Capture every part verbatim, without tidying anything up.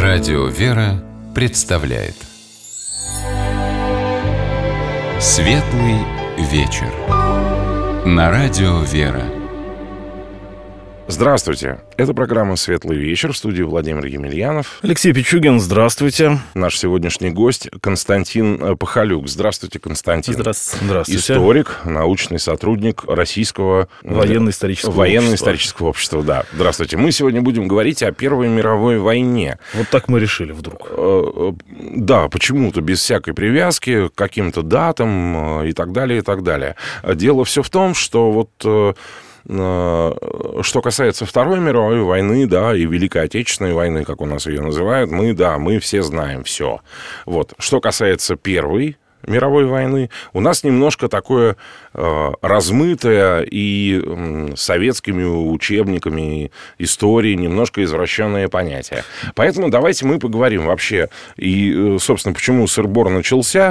Радио «Вера» представляет Светлый вечер на Радио «Вера». Здравствуйте. Это программа «Светлый вечер», в студии Владимир Емельянов. Алексей Пичугин, здравствуйте. Наш сегодняшний гость Константин Пахалюк. Здравствуйте, Константин. Здравствуйте. Здравствуйте. Историк, научный сотрудник Российского военно-исторического, военно-исторического общества. Да. Здравствуйте. Мы сегодня будем говорить о Первой мировой войне. Вот так мы решили вдруг. Да, почему-то без всякой привязки к каким-то датам и так далее, и так далее. Дело все в том, что вот... Что касается Второй мировой войны, да, и Великой Отечественной войны, как у нас ее называют, мы, да, мы все знаем все. Вот. Что касается Первой мировой войны, у нас немножко такое э, размытое и э, советскими учебниками истории немножко извращенное понятие. Поэтому давайте мы поговорим вообще, и, собственно, почему сыр-бор начался,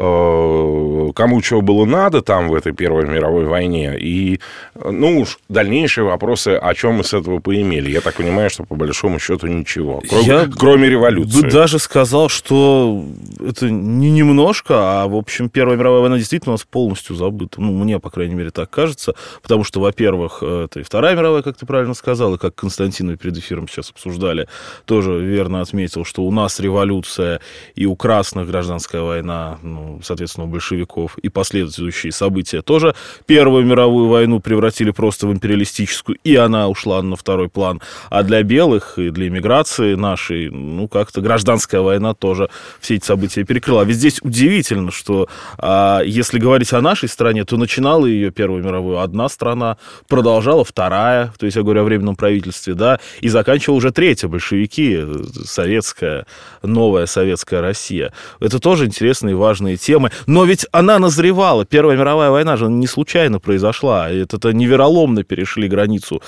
э, кому чего было надо там в этой Первой мировой войне, и, ну уж, дальнейшие вопросы, о чем мы с этого поимели. Я так понимаю, что по большому счету ничего, кроме, Я кроме революции. Я бы даже сказал, что это не немножко, а, в общем, Первая мировая война действительно у нас полностью забыта. Ну, мне, по крайней мере, так кажется. Потому что, во-первых, это и Вторая мировая, как ты правильно сказал, и как Константин перед эфиром сейчас обсуждали, тоже верно отметил, что у нас революция и у красных гражданская война, ну, соответственно, у большевиков, и последующие события тоже Первую мировую войну превратили просто в империалистическую, и она ушла на второй план. А для белых и для эмиграции нашей, ну, как-то гражданская война тоже все эти события перекрыла. А ведь здесь удивительно, что а, если говорить о нашей стране, то начинала ее Первую мировую одна страна, продолжала вторая, то есть я говорю о временном правительстве, да, и заканчивала уже третья, большевики, советская, новая советская Россия. Это тоже интересные и важные темы. Но ведь она назревала. Первая мировая война же не случайно произошла. Это-то не вероломно перешли границу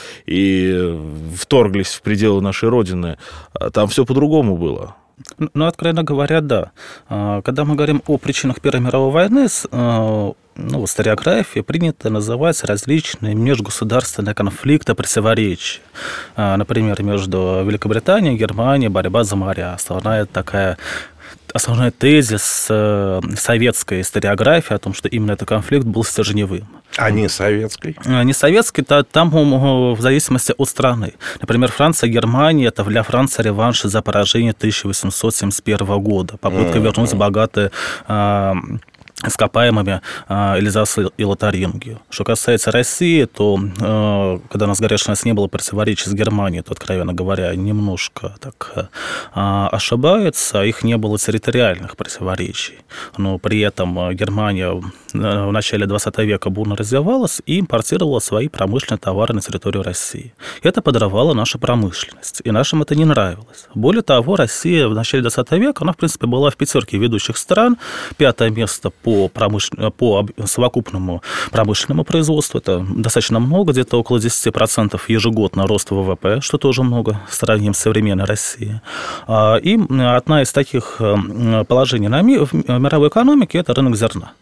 и вторглись в пределы нашей Родины. Там все по-другому было. Ну, откровенно говоря, да. Когда мы говорим о причинах Первой мировой войны, ну, в историографии принято называть различные межгосударственные конфликты, противоречия. Например, между Великобританией и Германией борьба за моря. Основная такая... Основной тезис э, советской историографии о том, что именно этот конфликт был стержневым. А не советской? Не советской, то там в зависимости от страны. Например, Франция, Германия – это для Франции реванш за поражение тысяча восемьсот семьдесят первого года. Попытка mm-hmm. вернуть богатые... Э, ископаемыми Эльзас и Лотарингию. Что касается России, то, когда у нас, говорят, что у нас не было противоречий с Германией, то, откровенно говоря, немножко так ошибаются. Их не было территориальных противоречий. Но при этом Германия в начале двадцатого века бурно развивалась и импортировала свои промышленные товары на территорию России. Это подрывало нашу промышленность, и нашим это не нравилось. Более того, Россия в начале двадцатого века, она, в принципе, была в пятерке ведущих стран, пятое место по По, промышлен... по совокупному промышленному производству. Это достаточно много, где-то около десять процентов ежегодно рост ВВП, что тоже много, сравним с современной Россией. И одна из таких положений на ми... в мировой экономике – это рынок зерна.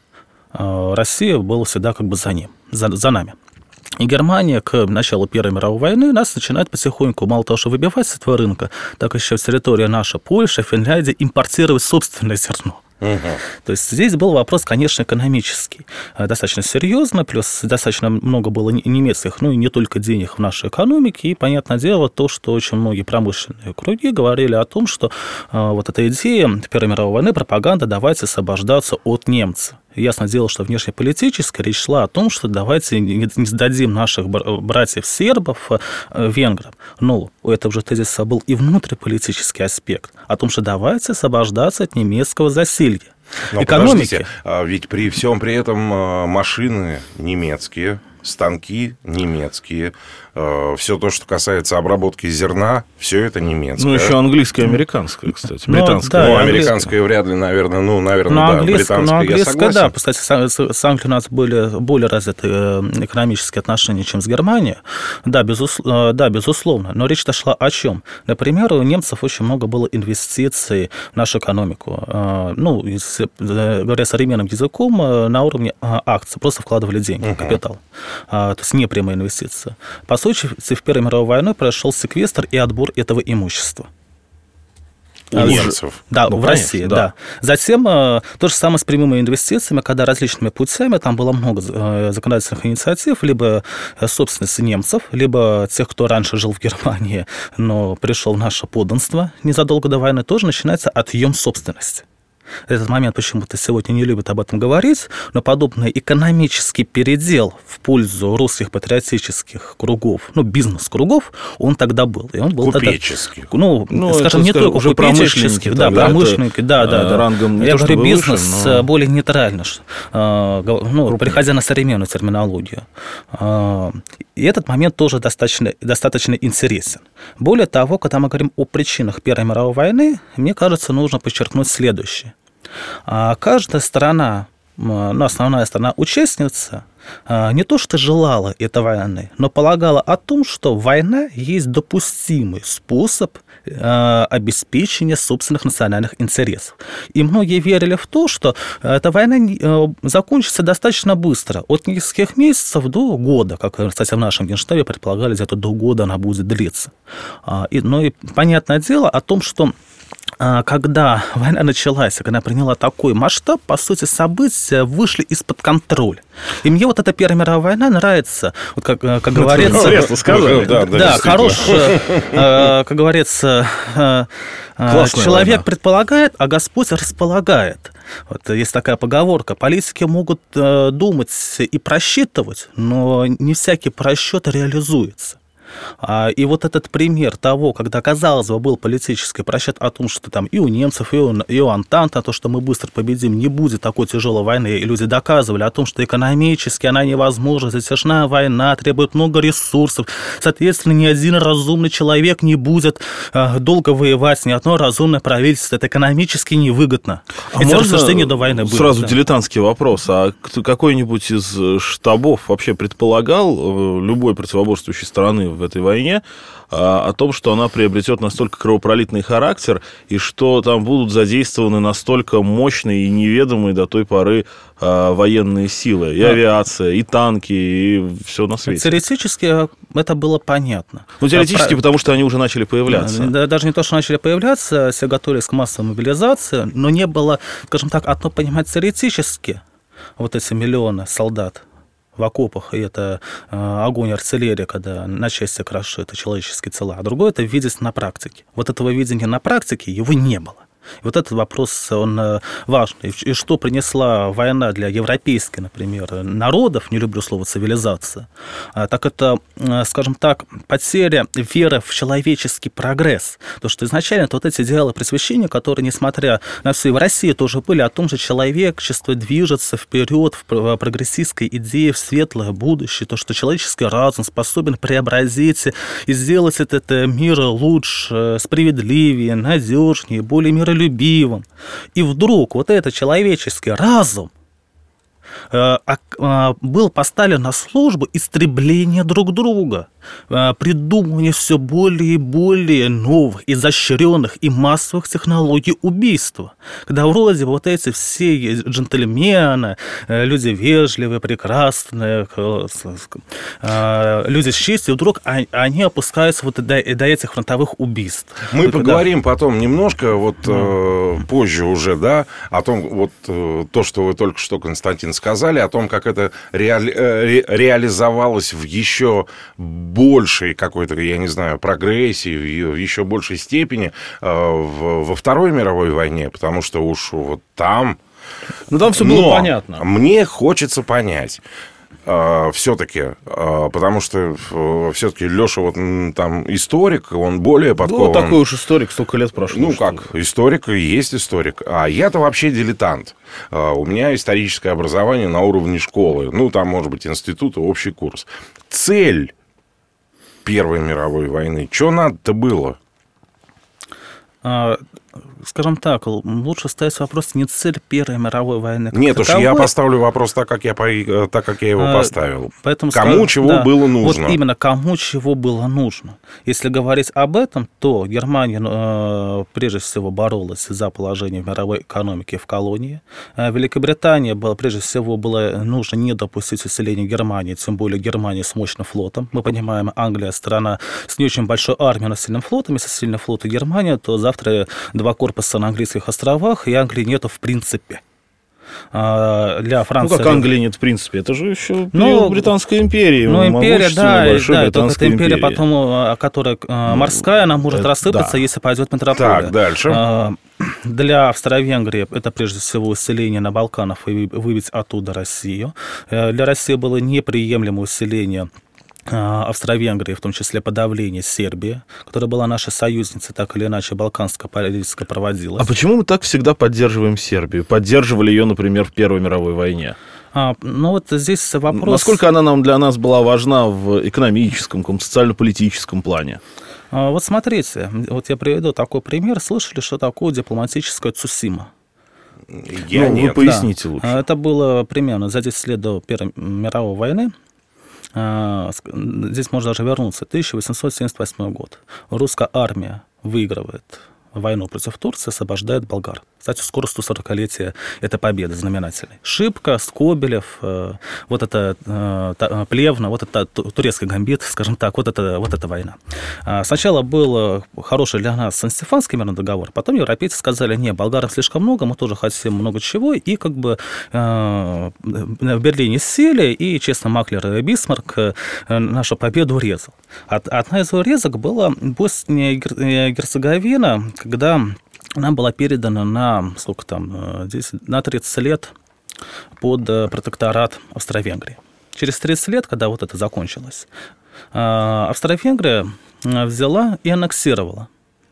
Россия была всегда как бы за ним, за, за нами. И Германия к началу Первой мировой войны нас начинает потихоньку, мало того, что выбивать с этого рынка, так еще в территории наша, Польша, Финляндия, импортировать собственное зерно. Угу. То есть здесь был вопрос, конечно, экономический, достаточно серьезно, плюс достаточно много было немецких, ну и не только денег в нашей экономике, и, понятное дело, то, что очень многие промышленные круги говорили о том, что э, вот эта идея Первой мировой войны, пропаганда, давайте освобождаться от немцев. Ясно дело, что внешнеполитически речь шла о том, что давайте не сдадим наших братьев-сербов венграм. Но у этого же тезиса был и внутриполитический аспект, о том, что давайте освобождаться от немецкого засилья. Но экономики. Ведь при всем при этом машины немецкие, станки немецкие, все то, что касается обработки зерна, все это немецкое. Ну, еще английское и американское, кстати, британское. Ну, да, американское вряд ли, наверное, ну, наверное, но да, британское, но английское, я согласен. Да, кстати, с Англией у нас более, более развитые экономические отношения, чем с Германией. Да, безус, да, безусловно. Но речь-то шла о чем? Например, у немцев очень много было инвестиций в нашу экономику. Ну, говоря современным языком, на уровне акций. Просто вкладывали деньги в uh-huh. капитал. То есть непрямые инвестиции. По сути, в Первой мировой войне произошел секвестр и отбор этого имущества. У немцев. Да, Ну, в конечно, России, да. да. Затем э, то же самое с прямыми инвестициями, когда различными путями, там было много э, законодательных инициатив, либо э, собственности немцев, либо тех, кто раньше жил в Германии, но пришел в наше подданство незадолго до войны, тоже начинается отъем собственности. Этот момент почему-то сегодня не любят об этом говорить, но подобный экономический передел в пользу русских патриотических кругов, ну, бизнес-кругов, он тогда был. И он был Купеческих. Тогда, ну, Ну, скажем, это, не скажем, только уже купеческих, да, тогда, промышленники, да, да, да. Рангом не Я то, говорю, чтобы бизнес выше, но... более нейтрально, ну, приходя на современную терминологию. И этот момент тоже достаточно, достаточно интересен. Более того, когда мы говорим о причинах Первой мировой войны, мне кажется, нужно подчеркнуть следующее. Каждая страна, ну, основная страна-участница, не то что желала этой войны, но полагала о том, что война есть допустимый способ обеспечения собственных национальных интересов. И многие верили в то, что эта война закончится достаточно быстро, от нескольких месяцев до года, как, кстати, в нашем Генштабе предполагали, где-то до года она будет длиться. И, ну и понятное дело о том, что когда война началась, когда приняла такой масштаб, по сути, события вышли из-под контроля. И мне вот эта Первая мировая война нравится, вот как, как говорится... Интересно сказали. Да, да, Да, хороший, как говорится, Классная человек война. предполагает, а Господь располагает. Вот есть такая поговорка. Политики могут думать и просчитывать, но не всякий просчет реализуется. И вот этот пример того, когда, казалось бы, был политический просчет о том, что там и у немцев, и у, и у Антанта, то, что мы быстро победим, не будет такой тяжелой войны, и люди доказывали о том, что экономически она невозможна, затяжная война требует много ресурсов, соответственно, ни один разумный человек не будет э, долго воевать, ни одно разумное правительство, это экономически невыгодно. А Эти можно рассуждения до войны были. сразу да. дилетантский вопрос. А какой-нибудь из штабов вообще предполагал любой противоборствующей стороны в этой войне о том, что она приобретет настолько кровопролитный характер и что там будут задействованы настолько мощные и неведомые до той поры военные силы, и авиация, и танки, и все на свете? Теоретически это было понятно. Ну, теоретически, потому что они уже начали появляться. Да, даже не то, что начали появляться, все готовились к массовой мобилизации, но не было, скажем так, одно понимать теоретически, вот эти миллионы солдат в окопах, и это э, огонь артиллерии, когда на части крошит, это человеческие тела, а другое это видеть на практике. Вот этого видения на практике его не было. И вот этот вопрос, он важный. И что принесла война для европейских, например, народов, не люблю слово цивилизация, так это, скажем так, потеря веры в человеческий прогресс. Потому что изначально вот эти идеалы просвещения, которые, несмотря на все, и в России тоже были, о том же человечество движется вперед в прогрессистской идее, в светлое будущее, то, что человеческий разум способен преобразить и сделать этот мир лучше, справедливее, надежнее, более миролюбивым. любивым. И вдруг вот этот человеческий разум был поставлен на службу истребления друг друга, придумывания все более и более новых, изощренных и массовых технологий убийства. Когда вроде вот эти все джентльмены, люди вежливые, прекрасные, люди с честью, вдруг они опускаются вот до, до этих фронтовых убийств. Мы Когда... поговорим потом немножко, вот э, позже уже, да, о том, вот э, то, что вы только что, Константин, сказали, о том, как это реали... ре... реализовалось в еще большей какой-то, я не знаю, прогрессии, в еще большей степени э, в... во Второй мировой войне, потому что уж вот там... Ну, там все было понятно. Мне хочется понять... все-таки, потому что все-таки Леша вот там историк, он более подкован. Ну, такой уж историк, столько лет прошло. Ну, как, историк и есть историк. А я-то вообще дилетант. У меня историческое образование на уровне школы. Ну, там, может быть, институт и общий курс. Цель Первой мировой войны, что надо-то было? Скажем так, лучше ставить вопрос не цель Первой мировой войны. Нет уж, я поставлю вопрос так, как я, так, как я его а, поставил. Поэтому кому скажу, чего да, было нужно. Вот именно, кому чего было нужно. Если говорить об этом, то Германия э, прежде всего боролась за положение в мировой экономике в колонии. Великобритания, была, прежде всего, было нужно не допустить усиления Германии, тем более Германии с мощным флотом. Мы понимаем, Англия страна с не очень большой армией, но сильным флотом. Если сильный флот и Германия, то завтра два два корпуса на английских островах, и Англии нету в принципе. Для Франции... Ну, как Англии нет в принципе, это же еще ну, Британской империи. Ну, империя, да, большой да, Британской это империя, империи. потом, которая морская, она может это, рассыпаться, да. если пойдет метрополия. Так, дальше. Для Австро-Венгрии это прежде всего усиление на Балканах и выбить оттуда Россию. Для России было неприемлемо усиление Австро-Венгрии, в том числе подавление Сербии, которая была нашей союзницей, так или иначе балканская политика проводилась. А почему мы так всегда поддерживаем Сербию? Поддерживали ее, например, в Первой мировой войне? А, ну вот здесь вопрос... Насколько она нам, для нас была важна в экономическом, социально-политическом плане? А, вот смотрите, вот я приведу такой пример. Слышали, что такое дипломатическая Цусима? Я ну, нет. Вы поясните да. лучше. Это было примерно за десять лет до Первой мировой войны. Здесь можно даже вернуться. тысяча восемьсот семьдесят восьмой год. Русская армия выигрывает войну против Турции, освобождает болгар. Кстати, скоро сто сорокалетие этой победы знаменательной. Шипка, Скобелев, вот это Плевна, вот это турецкий гамбит, скажем так, вот это, вот эта война. Сначала был хороший для нас Сан-Стефанский мирный договор, потом европейцы сказали, не, болгарам слишком много, мы тоже хотим много чего, и как бы в Берлине сели, и, честно, Маклер и Бисмарк нашу победу урезал. Одна из урезок была Босния и Герцеговина, когда она была передана на, сколько там, на тридцать лет под протекторат Австро-Венгрии. Через тридцать лет, когда вот это закончилось, Австро-Венгрия взяла и аннексировала,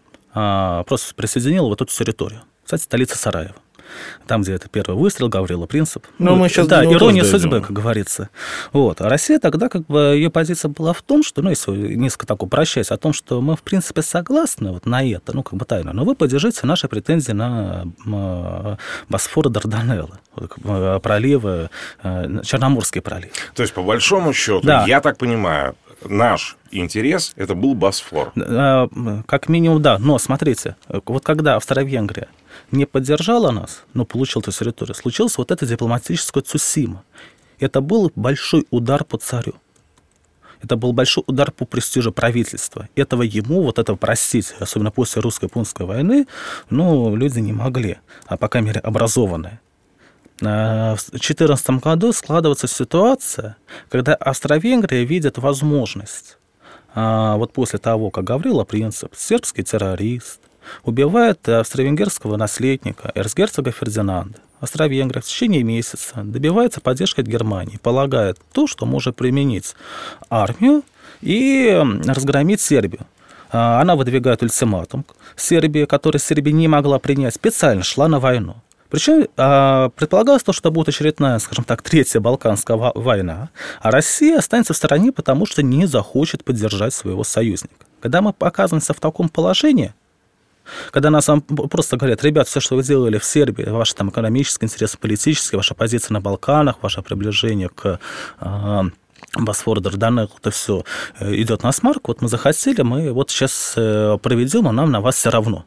просто присоединила вот эту территорию. Кстати, столица Сараево. Там, где это первый выстрел, Гаврила Принцип. Но мы сейчас да, ирония судьбы, дойдем. как говорится. Вот. А Россия тогда, как бы, ее позиция была в том, что, ну, если несколько так упрощать, о том, что мы, в принципе, согласны вот на это, ну, как бы тайно, но вы поддержите наши претензии на Босфор и Дарданеллы, проливы, Черноморский пролив. То есть, по большому счету, да. я так понимаю, наш интерес – это был Босфор. Как минимум, да. Но, смотрите, вот когда Австро-Венгрия не поддержала нас, но получила эту территорию, случилась вот эта дипломатическая Цусима. Это был большой удар по царю. Это был большой удар по престижу правительства. Этого ему, вот этого простить, особенно после русско-японской войны, ну, люди не могли, а по крайней мере образованные. В две тысячи четырнадцатом году складывается ситуация, когда Австро-Венгрия видит возможность, вот после того, как Гаврила Принцип, сербский террорист, убивает австро-венгерского наследника, эрцгерцога Фердинанда. Австро-Венгрия в течение месяца добивается поддержки от Германии, полагает то, что может применить армию и разгромить Сербию. Она выдвигает ультиматум Сербии, который Сербия не могла принять, специально шла на войну. Причем предполагалось то, что будет очередная, скажем так, третья Балканская война, а Россия останется в стороне, потому что не захочет поддержать своего союзника. Когда мы оказываемся в таком положении, когда нас просто говорят, ребят, все, что вы делали в Сербии, ваши там экономические интересы, политические, ваша позиция на Балканах, ваше приближение к э, Босфору, Дарданеллу, это все идет на смарку, вот мы захотели, мы вот сейчас проведем, а нам на вас все равно.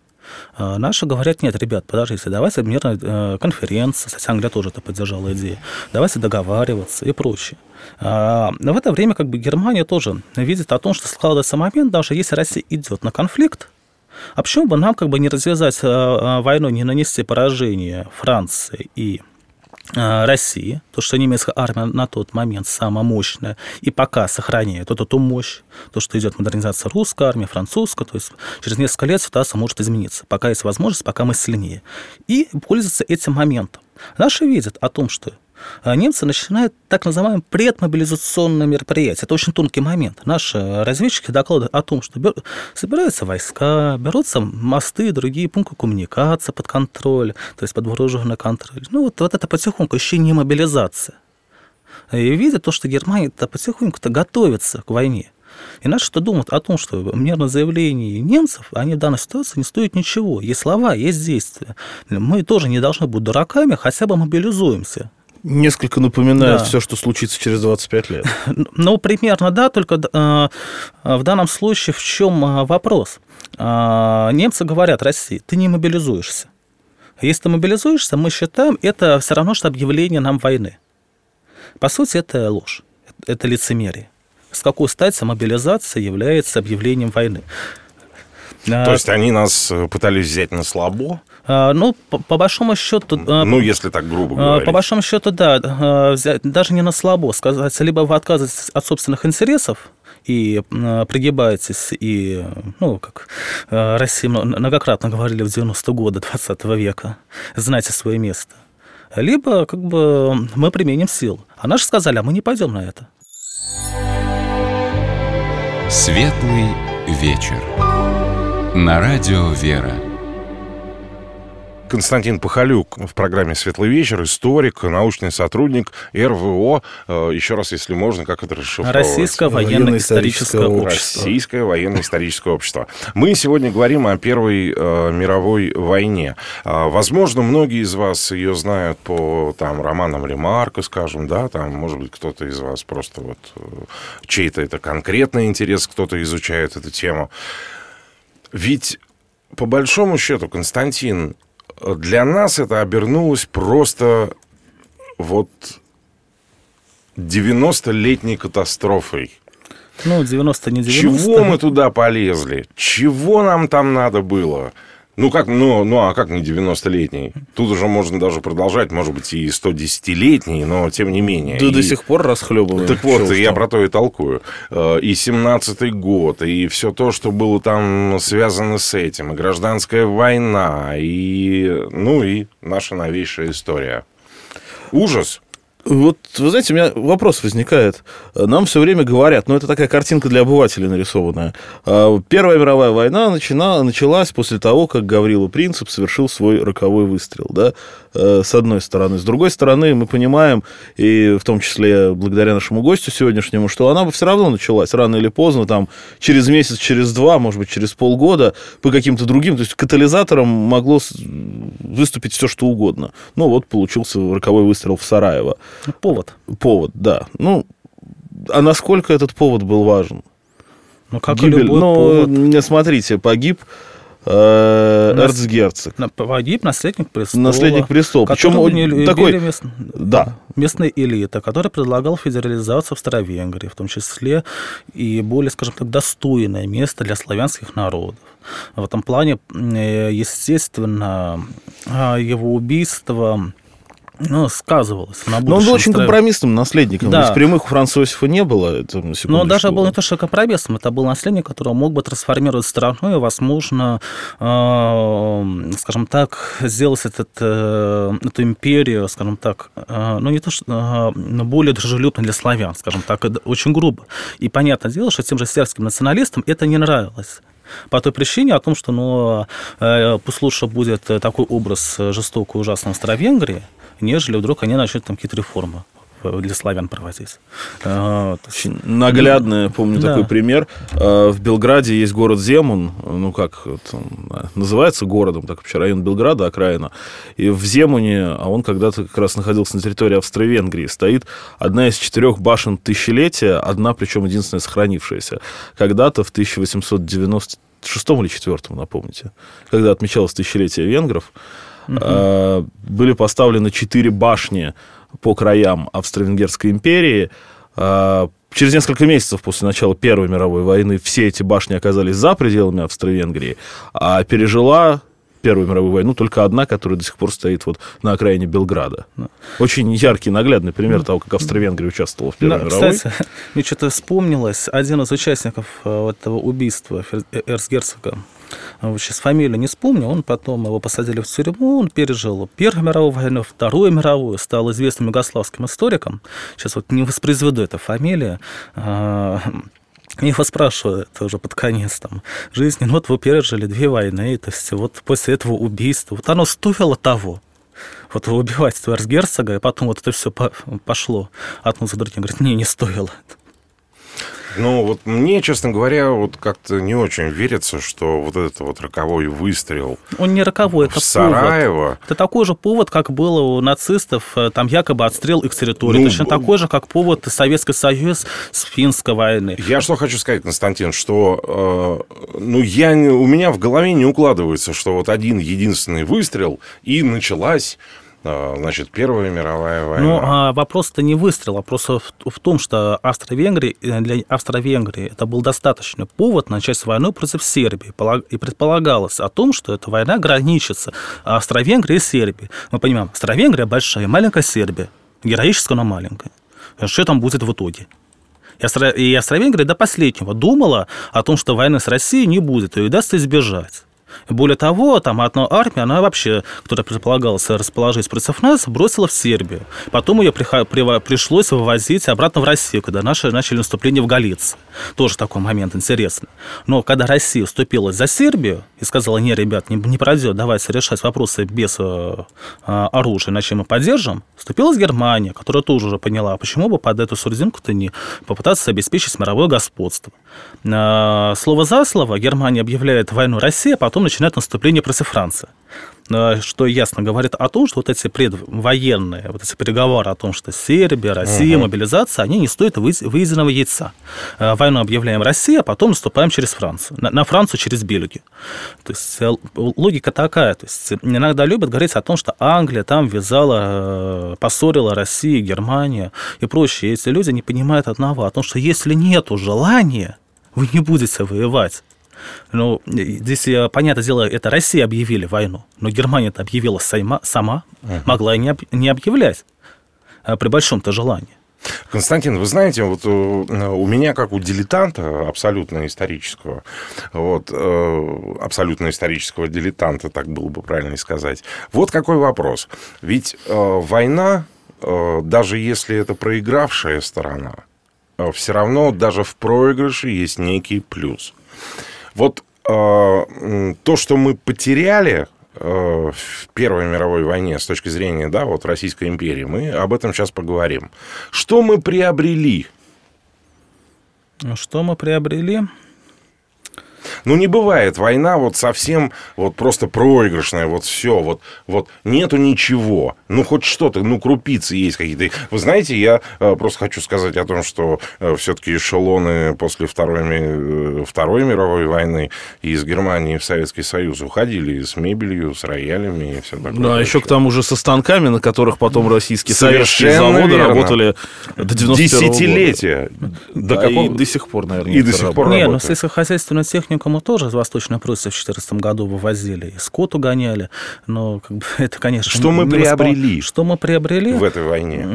Наши говорят, нет, ребят, подождите, давайте мирная конференция, кстати, Англия тоже это поддержала идею, давайте договариваться и прочее. Но в это время как бы Германия тоже видит о том, что складывается момент, даже если Россия идет на конфликт, а почему бы нам как бы не развязать войну, не нанести поражение Франции и России, то, что немецкая армия на тот момент самая мощная, и пока сохраняет вот эту мощь, то, что идет модернизация русской армии, французской, то есть через несколько лет ситуация может измениться, пока есть возможность, пока мы сильнее, и пользоваться этим моментом. Наши видят о том, что немцы начинают так называемые предмобилизационные мероприятия. Это очень тонкий момент. Наши разведчики докладывают о том, что собираются войска, берутся мосты, другие пункты коммуникации под контроль, то есть под вооруженный контроль. Ну, вот, вот это потихоньку еще не мобилизация. И видят то, что Германия-то потихоньку-то готовится к войне. И наши что думают о том, что мирное заявление немцев, они в данной ситуации не стоят ничего. Есть слова, есть действия. Мы тоже не должны быть дураками, хотя бы мобилизуемся. Несколько напоминает да. все, что случится через двадцать пять лет. Ну, примерно, да, только э, в данном случае в чем вопрос? Э, немцы говорят России, ты не мобилизуешься. Если ты мобилизуешься, мы считаем, это все равно, что объявление нам войны. По сути, это ложь, это лицемерие. С какой стати мобилизация является объявлением войны? То есть они нас пытались взять на слабо? Ну, по, по большому счету... Ну, если так грубо говорить. По большому счету, да. Взять, даже не на слабо сказать. Либо вы отказываетесь от собственных интересов и пригибаетесь, и, ну, как Россия многократно говорили в девяностые годы двадцатого века, знайте свое место. Либо, как бы, мы применим силу. А наши сказали, а мы не пойдем на это. Светлый вечер. На радио «Вера». Константин Пахалюк в программе «Светлый вечер», историк, научный сотрудник эр вэ о. Еще раз, если можно, как это расшифровывать? Российское военно-историческое общество. Российское военно-историческое общество. Мы сегодня говорим о Первой э, мировой войне. Э, возможно, многие из вас ее знают по там, романам Ремарка, скажем, да, там, может быть, кто-то из вас просто вот э, чей-то это конкретный интерес, кто-то изучает эту тему. Ведь, по большому счету, Константин, для нас это обернулось просто вот девяностолетней катастрофой. Ну, девяносто не девяносто. Чего мы туда полезли? Чего нам там надо было? Ну, как, ну, ну, а как не девяностолетний? Тут уже можно даже продолжать, может быть, и сто десятилетний, но тем не менее. Да и... до сих пор расхлебываем. Так вот, я про то и толкую. И семнадцатый год, и все то, что было там связано с этим, и гражданская война, и, ну, и наша новейшая история. Ужас. Вот, вы знаете, у меня вопрос возникает. Нам все время говорят, ну, это такая картинка для обывателей нарисованная. Первая мировая война начина, началась после того, как Гаврила Принцип совершил свой роковой выстрел, да, с одной стороны. С другой стороны, мы понимаем, и в том числе благодаря нашему гостю сегодняшнему, что она бы все равно началась рано или поздно, там, через месяц, через два, может быть, через полгода, по каким-то другим, то есть катализатором могло выступить все, что угодно. Ну, вот получился роковой выстрел в Сараево. Повод. Повод, да. Ну, а насколько этот повод был важен? Ну, как Гибель, и любой ну, повод. Смотрите, погиб э, Нас... эрцгерцог. Погиб наследник престола. Наследник престола. Причем он такой... Мест... Да. Местная элита, которая предлагала федерализацию Австро-Венгрии, в том числе и более, скажем так, достойное место для славянских народов. В этом плане, естественно, его убийство... Ну, сказывалось на будущем. Но он был очень строя... компромиссным наследником. Да. Ведь прямых у Франца Иосифа не было. Но он даже был не то, что компромиссом. Это был наследник, который мог бы трансформировать страну и, возможно, э, скажем так, сделать этот, э, эту империю, скажем так, э, ну, не то, что э, более дружелюбной для славян, скажем так, очень грубо. И понятное дело, что тем же сербским националистам это не нравилось. По той причине о том, что, ну, э, пусть лучше будет такой образ жестокой, ужасной Австро-Венгрии, нежели вдруг они начнут там какие-то реформы для славян проводить. Очень наглядно, помню да. такой пример. В Белграде есть город Земун, ну как это называется городом, так вообще район Белграда, окраина. И в Земуне, а он когда-то как раз находился на территории Австро-Венгрии, стоит одна из четырех башен тысячелетия, одна, причем единственная сохранившаяся. Когда-то в тысяча восемьсот девяносто шестом или четвёртом, напомните, когда отмечалось тысячелетие венгров, Uh-huh. были поставлены четыре башни по краям Австро-Венгерской империи. Через несколько месяцев после начала Первой мировой войны все эти башни оказались за пределами Австро-Венгрии, а пережила Первую мировую войну только одна, которая до сих пор стоит вот на окраине Белграда. Очень яркий, наглядный пример того, как Австро-Венгрия участвовала в Первой да, мировой. Кстати, мне что-то вспомнилось. Один из участников этого убийства эрцгерцога, сейчас фамилию не вспомню, он потом его посадили в тюрьму, он пережил Первую мировую войну, Вторую мировую, стал известным югославским историком. Сейчас вот не воспроизведу эту фамилию. Я его спрашиваю, это уже под конец там, жизни, ну вот вы пережили две войны, то есть вот после этого убийства, вот оно стоило того. Вот вы убиваете этого эрцгерцога, и потом вот это все пошло одно за другим. Говорит, не, не стоило. Ну, вот мне, честно говоря, вот как-то не очень верится, что вот этот вот роковой выстрел Он не роковой, это Сараево... повод. Это такой же повод, как было у нацистов, там якобы отстрел их территории. Ну, точно такой же, как повод Советский Союз с финской войны. Я что хочу сказать, Константин, что э, ну, я, у меня в голове не укладывается, что вот один единственный выстрел, и началась Значит, Первая мировая война. Ну, а вопрос-то не выстрел, вопрос в, в том, что Австро-Венгрии, для Австро-Венгрии это был достаточный повод начать войну против Сербии. И предполагалось о том, что эта война граничится Австро-Венгрией и Сербией. Мы понимаем, Австро-Венгрия большая, маленькая Сербия. Героическая, но маленькая. Что там будет в итоге? И Австро-Венгрия до последнего думала о том, что войны с Россией не будет, и удастся избежать. Более того, там одна армия, она вообще, которая предполагалась расположить против нас, бросила в Сербию. Потом ее пришлось вывозить обратно в Россию, когда наши начали наступление в Галиции. Тоже такой момент интересный. Но когда Россия вступилась за Сербию и сказала: не, ребят, не, не пройдет, давайте решать вопросы без э, оружия, иначе мы поддержим, вступилась Германия, которая тоже уже поняла, почему бы под эту сурдинку-то не попытаться обеспечить мировое господство. Э, слово за слово Германия объявляет войну России, а потом начинает наступление против Франции. Что ясно говорит о том, что вот эти предвоенные, вот эти переговоры о том, что Сербия, Россия, угу. мобилизация, они не стоят выеденного яйца. Войну объявляем Россия, а потом наступаем через Францию. На Францию через Бельгию. То есть логика такая. То есть иногда любят говорить о том, что Англия там ввязала, поссорила Россию, Германию и прочее. Эти люди не понимают одного, о том, что если нету желания, вы не будете воевать. Ну, здесь, понятное дело, это Россия объявили войну, но Германия-то объявила сама, сама uh-huh. могла и не, об, не объявлять при большом-то желании. Константин, вы знаете, вот у меня, как у дилетанта абсолютно исторического, вот, абсолютно исторического дилетанта, так было бы правильно сказать, вот какой вопрос. Ведь война, даже если это проигравшая сторона, все равно даже в проигрыше есть некий плюс. Вот э, то, что мы потеряли э, в Первой мировой войне с точки зрения, да, вот Российской империи, мы об этом сейчас поговорим. Что мы приобрели? Что мы приобрели? Ну, не бывает война вот совсем вот просто проигрышная, вот все, вот, вот нету ничего. Ну, хоть что-то, ну, крупицы есть какие-то. Вы знаете, я просто хочу сказать о том, что все-таки эшелоны после Второй, Второй мировой войны из Германии в Советский Союз уходили с мебелью, с роялями и все такое. Ну, а еще к тому же со станками, на которых потом российские советские заводы верно. работали до девяносто первого Десятилетия. года. До да, какого... И до сих пор, наверное, и до сих пор Не, ну, сельскохозяйственную технику мы тоже из Восточной Пруссии в две тысячи четырнадцатом году вывозили, и скот угоняли, но как бы, это, конечно... Что мы приобрели? Что мы приобрели? В этой войне?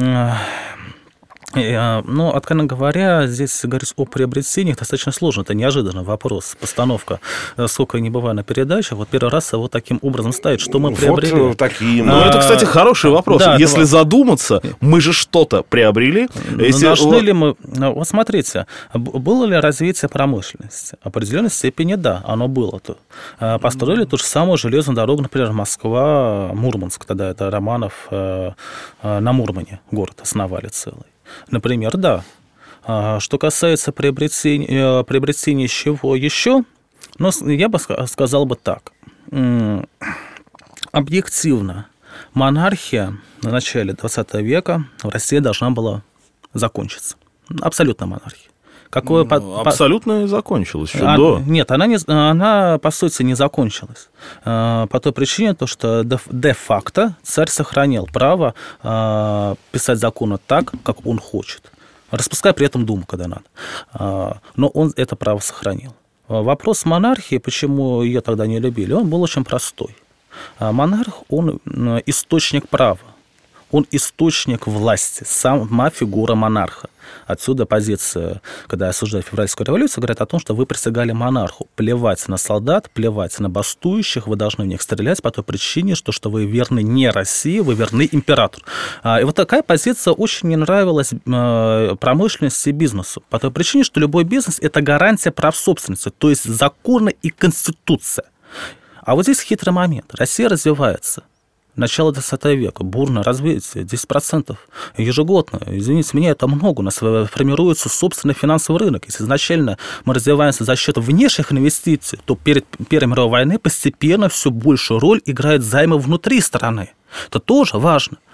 Ну, откровенно говоря, здесь говорить о приобретениях достаточно сложно. Это неожиданный вопрос. Постановка, сколько я не бываю на передачах, вот первый раз его таким образом ставит, что мы приобрели. Вот такие. Ну, а, это, кстати, хороший вопрос. Да, Если это... задуматься, мы же что-то приобрели. Если... Должны ли мы... Вот смотрите, было ли развитие промышленности? В определенной степени да, оно было-то. Построили ту же самую железную дорогу, например, Москва-Мурманск, тогда это Романов на Мурмане город основали целый. Например, да. Что касается приобретения, приобретения чего еще, ну, я бы сказал бы так. Объективно, монархия на начале двадцатого века в России должна была закончиться. Абсолютно монархия. Какое ну, по... Абсолютно закончилась еще а, до. Нет, она, не, она, по сути, не закончилась. По той причине, то, что де-факто царь сохранял право писать законы так, как он хочет, распуская при этом Думу, когда надо. Но он это право сохранил. Вопрос монархии, почему ее тогда не любили, он был очень простой. Монарх, он источник права. Он источник власти, сама фигура монарха. Отсюда позиция, когда осуждают февральскую революцию, говорят о том, что вы присягали монарху. Плевать на солдат, плевать на бастующих, вы должны в них стрелять по той причине, что, что вы верны не России, вы верны императору. И вот такая позиция очень не нравилась промышленности и бизнесу. По той причине, что любой бизнес – это гарантия прав собственности, то есть законы и конституция. А вот здесь хитрый момент. Россия развивается. Начало двадцатого века, бурное развитие, десять процентов ежегодно. Извините меня, это много. У нас формируется собственный финансовый рынок. Если изначально мы развиваемся за счет внешних инвестиций, то перед Первой мировой войной постепенно все большую роль играют займы внутри страны. Это тоже важно.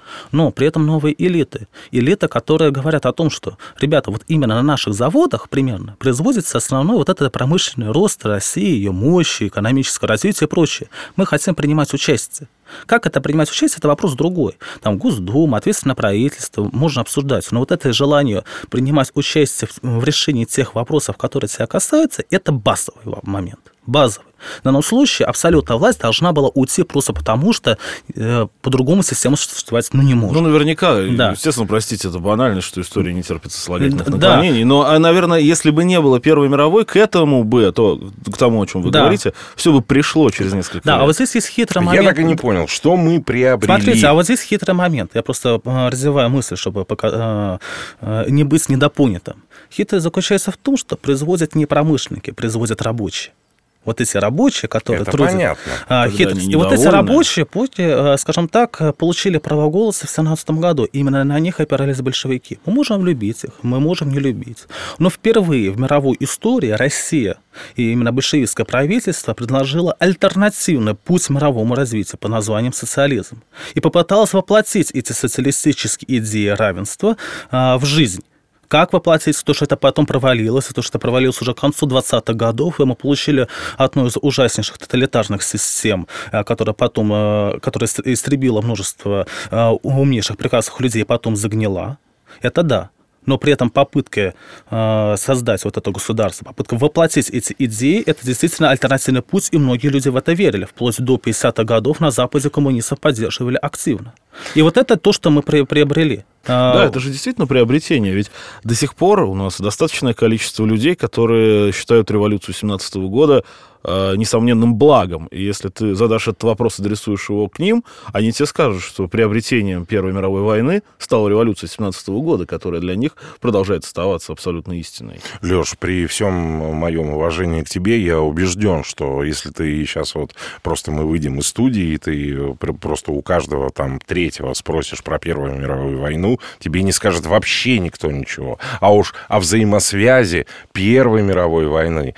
Но при этом новые элиты. Элиты, которые говорят о том, что, ребята, вот именно на наших заводах примерно производится основной вот этот промышленный рост России, ее мощи, экономическое развитие и прочее. Мы хотим принимать участие. Как это принимать участие, это вопрос другой. Там Госдума, ответственное правительство, можно обсуждать. Но вот это желание принимать участие в решении тех вопросов, которые тебя касаются, это базовый момент. Базовый. В данном случае абсолютная власть должна была уйти просто потому, что э, по-другому система существовать ну, не может. Ну, наверняка, да. Естественно, простите, это банально, что история не терпит сослагательных да. наклонений. Но, наверное, если бы не было Первой мировой, к этому бы, то, к тому, о чем вы да. говорите, все бы пришло через несколько да, лет. Да, а вот здесь есть хитрый момент. Я так и не понял, что мы приобрели. Смотрите, а вот здесь хитрый момент. Я просто развиваю мысль, чтобы пока, э, не быть недопонятым. Хитрость заключается в том, что производят не промышленники, производят рабочие. Вот эти рабочие, которые это трудят. Понятно. А, хитрость. И вот эти рабочие, скажем так, получили право голоса в семнадцатом году. Именно на них опирались большевики. Мы можем любить их, мы можем не любить. Но впервые в мировой истории Россия и именно большевистское правительство предложило альтернативный путь мировому развитию под названием социализм. И попыталось воплотить эти социалистические идеи равенства а, в жизнь. Как воплотить то, что это потом провалилось, и то, что это провалилось уже к концу двадцатых годов, и мы получили одну из ужаснейших тоталитарных систем, которая потом, которая истребила множество умнейших, прекрасных людей, и потом загнила. Это да. Но при этом попытка э, создать вот это государство, попытка воплотить эти идеи, это действительно альтернативный путь, и многие люди в это верили. Вплоть до пятидесятых годов на Западе коммунистов поддерживали активно. И вот это то, что мы при, приобрели. Да, это же действительно приобретение, ведь до сих пор у нас достаточное количество людей, которые считают революцию семнадцатого года э, несомненным благом. И если ты задашь этот вопрос, адресуешь его к ним, они тебе скажут, что приобретением Первой мировой войны стала революция семнадцатого года, которая для них продолжает оставаться абсолютно истинной. Леш, при всем моем уважении к тебе, я убежден, что если ты сейчас вот просто мы выйдем из студии, и ты просто у каждого там третьего спросишь про Первую мировую войну, тебе не скажет вообще никто ничего. А уж о взаимосвязи Первой мировой войны,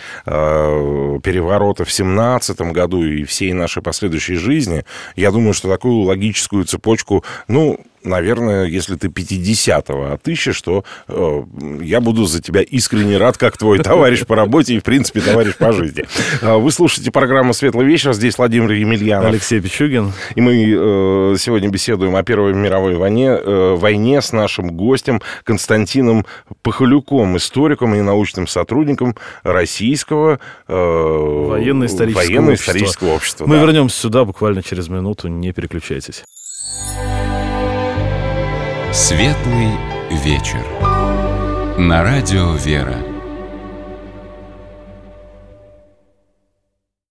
э, переворота в семнадцатом году и всей нашей последующей жизни, я думаю, что такую логическую цепочку, ну, наверное, если ты пятидесятого отыщешь, то э, я буду за тебя искренне рад, как твой товарищ по работе и, в принципе, товарищ по жизни. Вы слушаете программу «Светлый вечер». Здесь Владимир Емельянов. Алексей Пичугин. И мы э, сегодня беседуем о Первой мировой войне, э, войне с нашим гостем Константином Пахалюком, историком и научным сотрудником Российского э, военно-исторического, военно-исторического общества. общества. Мы да. вернемся сюда буквально через минуту, не переключайтесь. Светлый вечер. На радио «Вера».